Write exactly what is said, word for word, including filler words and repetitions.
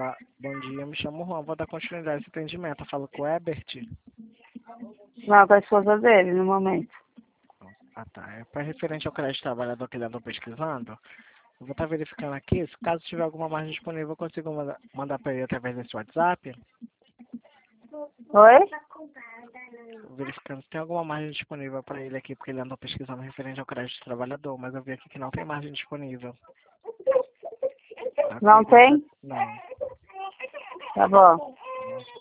Fala, bom dia, me chamo Juan, vou dar continuidade a esse atendimento. Eu falo com o Ebert. Não, com a esposa dele, no momento. Ah, tá. É para referente ao crédito trabalhador que ele andou pesquisando. Eu vou estar verificando aqui. Se caso tiver alguma margem disponível, eu consigo mandar, mandar para ele através desse WhatsApp. Oi? Verificando se tem alguma margem disponível para ele aqui, porque ele andou pesquisando referente ao crédito trabalhador, mas eu vi aqui que não tem margem disponível. Tá, Não cuida. tem? Não. Tá bom.